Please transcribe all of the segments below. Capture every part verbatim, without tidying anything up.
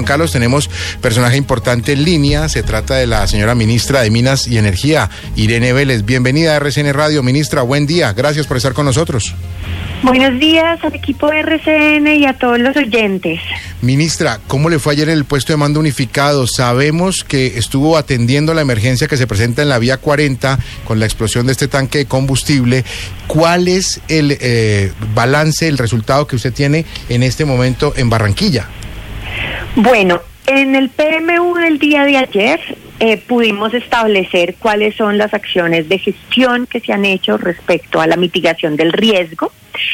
Carlos, tenemos personaje importante en línea. Se trata de la señora ministra de Minas y Energía, Irene Vélez. Bienvenida a R C N Radio, ministra. Buen día. Gracias por estar con nosotros. Buenos días al equipo de R C N y a todos los oyentes. Ministra, ¿cómo le fue ayer en el puesto de mando unificado? Sabemos que estuvo atendiendo la emergencia que se presenta en la vía cuarenta con la explosión de este tanque de combustible. ¿Cuál es el eh, balance, el resultado que usted tiene en este momento en Barranquilla? Bueno, en el P M U del día de ayer eh, pudimos establecer cuáles son las acciones de gestión que se han hecho respecto a la mitigación del riesgo.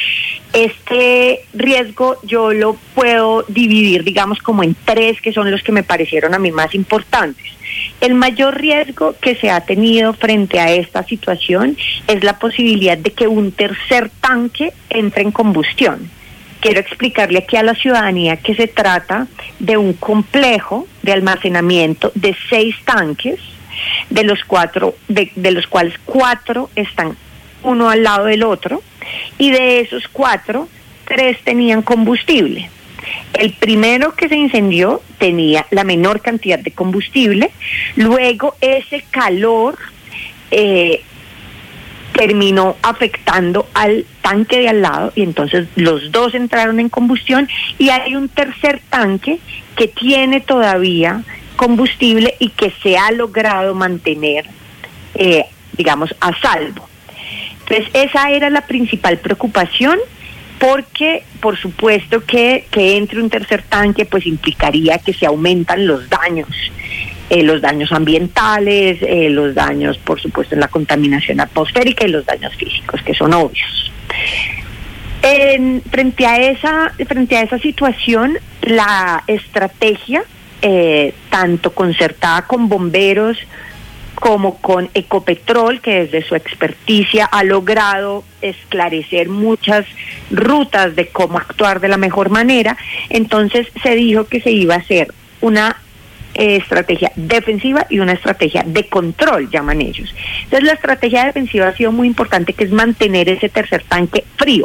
Este riesgo yo lo puedo dividir, digamos, como en tres, que son los que me parecieron a mí más importantes. El mayor riesgo que se ha tenido frente a esta situación es la posibilidad de que un tercer tanque entre en combustión. Quiero explicarle aquí a la ciudadanía que se trata de un complejo de almacenamiento de seis tanques, de los cuatro, de, de los cuales cuatro están uno al lado del otro, y de esos cuatro, tres tenían combustible. El primero que se incendió tenía la menor cantidad de combustible, luego ese calor eh, terminó afectando al tanque de al lado y entonces los dos entraron en combustión, y hay un tercer tanque que tiene todavía combustible y que se ha logrado mantener, eh, digamos, a salvo. Entonces esa era la principal preocupación, porque por supuesto que, que entre un tercer tanque pues implicaría que se aumentan los daños, eh, los daños ambientales, eh, los daños por supuesto en la contaminación atmosférica y los daños físicos, que son obvios. En, frente a esa, frente a esa situación, la estrategia, eh, tanto concertada con bomberos como con Ecopetrol, que desde su experticia ha logrado esclarecer muchas rutas de cómo actuar de la mejor manera, entonces se dijo que se iba a hacer una eh, estrategia defensiva y una estrategia de control, llaman ellos. Entonces la estrategia defensiva ha sido muy importante, que es mantener ese tercer tanque frío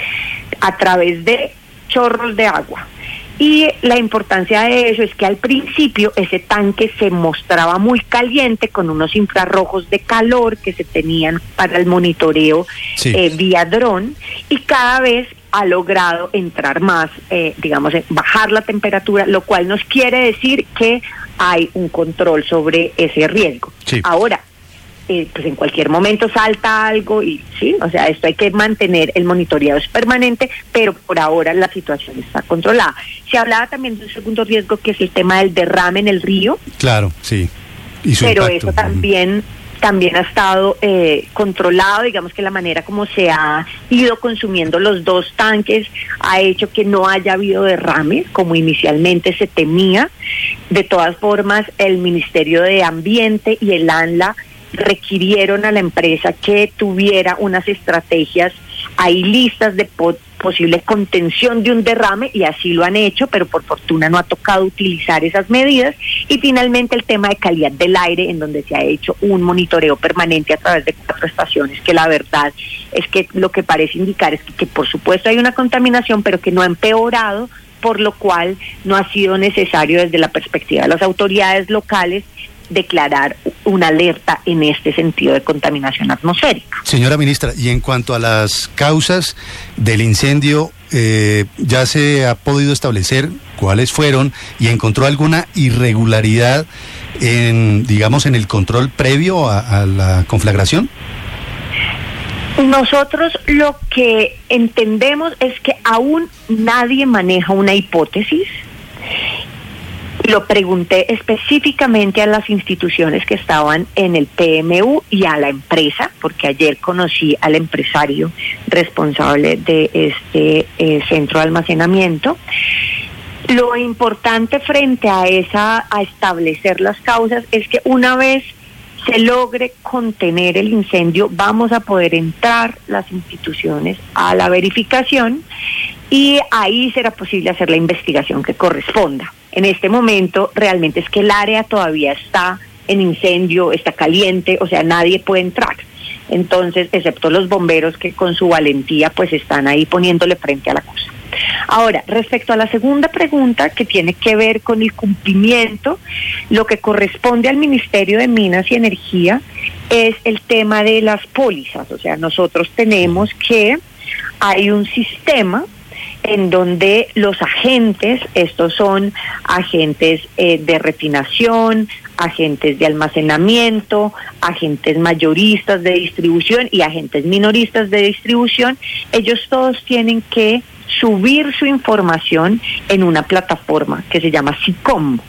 a través de chorros de agua. Y la importancia de eso es que al principio ese tanque se mostraba muy caliente, con unos infrarrojos de calor que se tenían para el monitoreo, sí, eh, vía dron, y cada vez ha logrado entrar más, eh, digamos, bajar la temperatura, lo cual nos quiere decir que hay un control sobre ese riesgo. Sí. Ahora, Eh, pues en cualquier momento salta algo y sí, o sea, esto hay que mantener, el monitoreado es permanente, pero por ahora la situación está controlada. Se hablaba también de un segundo riesgo, que es el tema del derrame en el río. Claro, sí. Y su pero impacto. Eso también también ha estado eh, controlado, digamos que la manera como se ha ido consumiendo los dos tanques ha hecho que no haya habido derrames como inicialmente se temía. De todas formas, el Ministerio de Ambiente y el ANLA requirieron a la empresa que tuviera unas estrategias ahí listas de po- posible contención de un derrame, y así lo han hecho, pero por fortuna no ha tocado utilizar esas medidas. Y finalmente el tema de calidad del aire, en donde se ha hecho un monitoreo permanente a través de cuatro estaciones, que la verdad es que lo que parece indicar es que, que por supuesto hay una contaminación, pero que no ha empeorado, por lo cual no ha sido necesario desde la perspectiva de las autoridades locales declarar una alerta en este sentido de contaminación atmosférica. Señora ministra, y en cuanto a las causas del incendio, eh, ¿ya se ha podido establecer cuáles fueron y encontró alguna irregularidad en, digamos, en el control previo a, a la conflagración? Nosotros lo que entendemos es que aún nadie maneja una hipótesis. Lo pregunté específicamente a las instituciones que estaban en el P M U y a la empresa, porque ayer conocí al empresario responsable de este eh, centro de almacenamiento. Lo importante frente a esa, a establecer las causas, es que una vez se logre contener el incendio, vamos a poder entrar las instituciones a la verificación, y ahí será posible hacer la investigación que corresponda. En este momento realmente es que el área todavía está en incendio, está caliente, o sea, nadie puede entrar. Entonces, excepto los bomberos, que con su valentía pues están ahí poniéndole frente a la cosa. Ahora, respecto a la segunda pregunta, que tiene que ver con el cumplimiento, lo que corresponde al Ministerio de Minas y Energía es el tema de las pólizas. O sea, nosotros tenemos que hay un sistema en donde los agentes, estos son agentes eh, de refinación, agentes de almacenamiento, agentes mayoristas de distribución y agentes minoristas de distribución, ellos todos tienen que subir su información en una plataforma que se llama SICOM.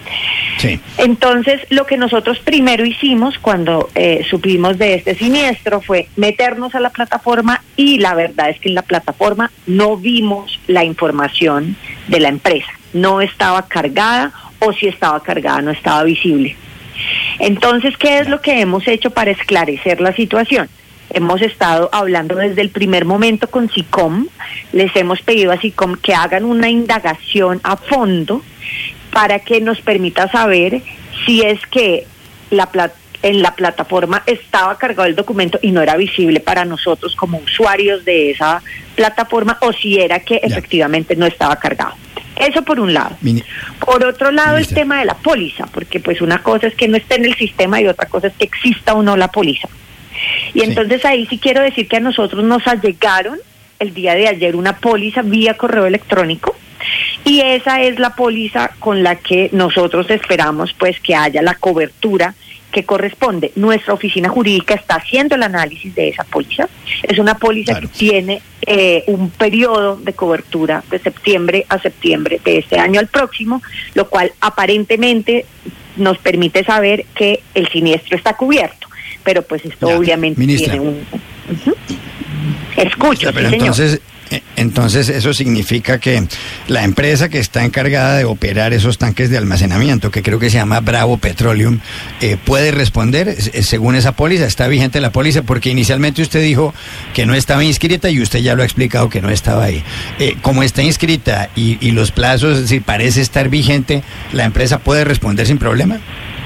Sí. Entonces, lo que nosotros primero hicimos cuando eh, supimos de este siniestro fue meternos a la plataforma, y la verdad es que en la plataforma no vimos la información de la empresa, no estaba cargada, o si estaba cargada no estaba visible. Entonces, ¿qué es lo que hemos hecho para esclarecer la situación? Hemos estado hablando desde el primer momento con SICOM, les hemos pedido a SICOM que hagan una indagación a fondo para que nos permita saber si es que la plat- en la plataforma estaba cargado el documento y no era visible para nosotros como usuarios de esa plataforma, o si era que ya. efectivamente no estaba cargado. Eso por un lado. Mini- por otro lado, Ministra. El tema de la póliza, porque pues una cosa es que no esté en el sistema y otra cosa es que exista o no la póliza. Y sí. entonces ahí sí quiero decir que a nosotros nos allegaron el día de ayer una póliza vía correo electrónico, y esa es la póliza con la que nosotros esperamos pues que haya la cobertura que corresponde. Nuestra oficina jurídica está haciendo el análisis de esa póliza. Es una póliza claro. que tiene eh, un periodo de cobertura de septiembre a septiembre de este año al próximo, lo cual aparentemente nos permite saber que el siniestro está cubierto. Pero pues esto ya, obviamente ministra. tiene un... Uh-huh. Escucho, pero sí, entonces... señor. Entonces eso significa que la empresa que está encargada de operar esos tanques de almacenamiento, que creo que se llama Bravo Petroleum, eh, puede responder eh, según esa póliza. ¿Está vigente la póliza? Porque inicialmente usted dijo que no estaba inscrita y usted ya lo ha explicado que no estaba ahí. Eh, como está inscrita y, y los plazos, es decir, parece estar vigente, ¿la empresa puede responder sin problema?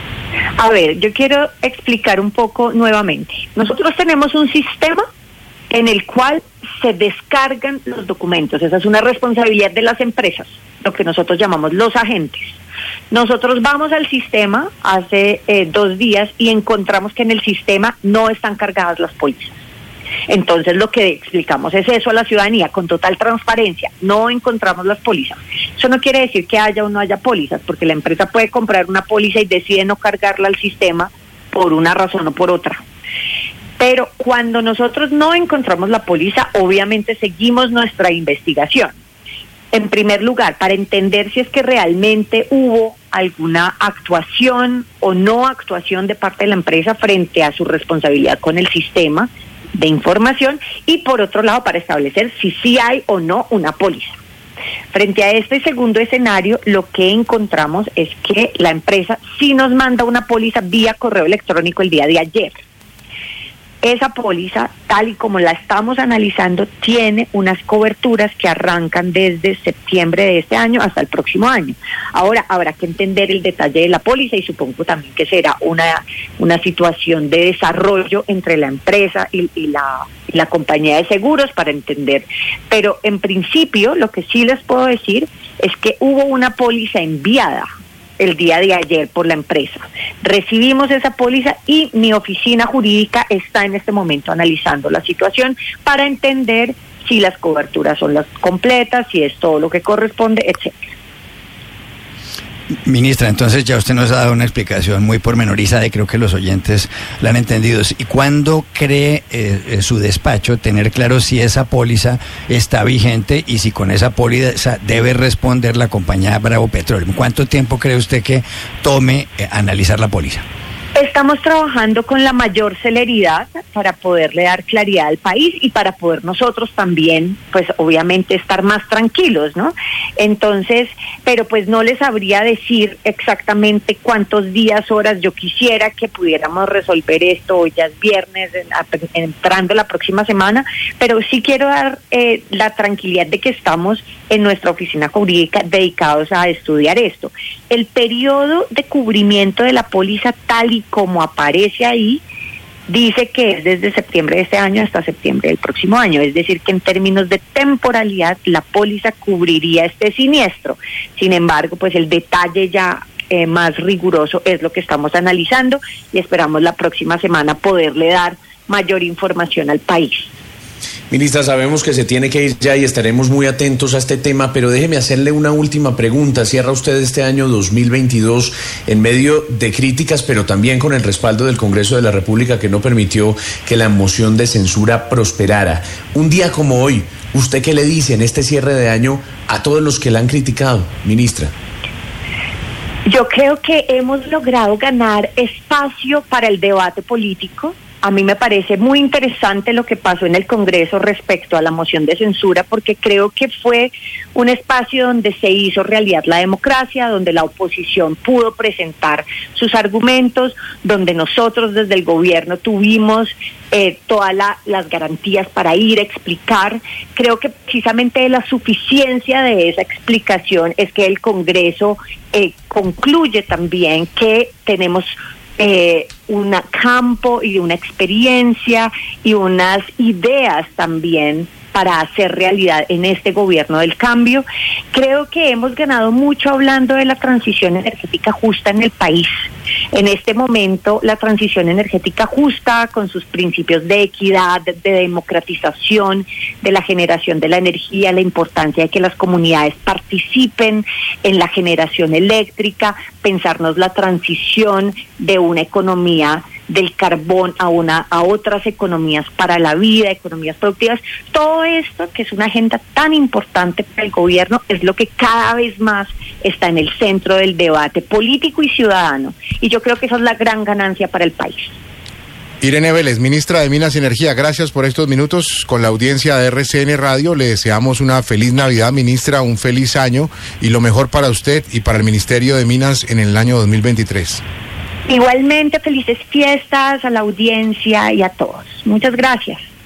A ver, yo quiero explicar un poco nuevamente. Nosotros tenemos un sistema en el cual se descargan los documentos. Esa es una responsabilidad de las empresas, lo que nosotros llamamos los agentes. Nosotros vamos al sistema hace eh, dos días y encontramos que en el sistema no están cargadas las pólizas. Entonces lo que explicamos es eso a la ciudadanía con total transparencia. No encontramos las pólizas. Eso no quiere decir que haya o no haya pólizas, porque la empresa puede comprar una póliza y decide no cargarla al sistema por una razón o por otra. Pero cuando nosotros no encontramos la póliza, obviamente seguimos nuestra investigación. En primer lugar, para entender si es que realmente hubo alguna actuación o no actuación de parte de la empresa frente a su responsabilidad con el sistema de información, y por otro lado, para establecer si sí hay o no una póliza. Frente a este segundo escenario, lo que encontramos es que la empresa sí nos manda una póliza vía correo electrónico el día de ayer. Esa póliza, tal y como la estamos analizando, tiene unas coberturas que arrancan desde septiembre de este año hasta el próximo año. Ahora habrá que entender el detalle de la póliza, y supongo también que será una una situación de desarrollo entre la empresa y, y la y la compañía de seguros para entender. Pero en principio lo que sí les puedo decir es que hubo una póliza enviada el día de ayer por la empresa. Recibimos esa póliza y mi oficina jurídica está en este momento analizando la situación para entender si las coberturas son las completas, si es todo lo que corresponde, etcétera. Ministra, entonces ya usted nos ha dado una explicación muy pormenorizada y creo que los oyentes la han entendido. ¿Y cuándo cree eh, su despacho tener claro si esa póliza está vigente y si con esa póliza debe responder la compañía Bravo Petroleum? ¿Cuánto tiempo cree usted que tome eh, analizar la póliza? Estamos trabajando con la mayor celeridad para poderle dar claridad al país y para poder nosotros también, pues obviamente estar más tranquilos, ¿no? Entonces, pero pues no les sabría decir exactamente cuántos días, horas yo quisiera que pudiéramos resolver esto. Hoy ya es viernes, entrando la próxima semana, pero sí quiero dar eh, la tranquilidad de que estamos en nuestra oficina jurídica dedicados a estudiar esto. El periodo de cubrimiento de la póliza, tal y como aparece ahí, dice que es desde septiembre de este año hasta septiembre del próximo año, es decir, que en términos de temporalidad la póliza cubriría este siniestro. Sin embargo, pues el detalle ya eh, más riguroso es lo que estamos analizando y esperamos la próxima semana poderle dar mayor información al país. Ministra, sabemos que se tiene que ir ya y estaremos muy atentos a este tema, pero déjeme hacerle una última pregunta. Cierra usted este año dos mil veintidós en medio de críticas, pero también con el respaldo del Congreso de la República, que no permitió que la moción de censura prosperara. Un día como hoy, ¿usted qué le dice en este cierre de año a todos los que la han criticado, ministra? Yo creo que hemos logrado ganar espacio para el debate político. A mí me parece muy interesante lo que pasó en el Congreso respecto a la moción de censura, porque creo que fue un espacio donde se hizo realidad la democracia, donde la oposición pudo presentar sus argumentos, donde nosotros desde el gobierno tuvimos eh, todas la, las garantías para ir a explicar. Creo que precisamente la suficiencia de esa explicación es que el Congreso eh, concluye también que tenemos Eh, un campo y una experiencia y unas ideas también para hacer realidad en este gobierno del cambio. Creo que hemos ganado mucho hablando de la transición energética justa en el país. En este momento, la transición energética justa, con sus principios de equidad, de democratización, de la generación de la energía, la importancia de que las comunidades participen en la generación eléctrica, pensarnos la transición de una economía del carbón a una a otras economías para la vida, economías productivas. Todo esto, que es una agenda tan importante para el gobierno, es lo que cada vez más está en el centro del debate político y ciudadano. Y yo creo que esa es la gran ganancia para el país. Irene Vélez, ministra de Minas y Energía, gracias por estos minutos con la audiencia de R C N Radio. Le deseamos una feliz Navidad, ministra, un feliz año y lo mejor para usted y para el Ministerio de Minas en el año dos mil veintitrés. Igualmente, felices fiestas a la audiencia y a todos. Muchas gracias.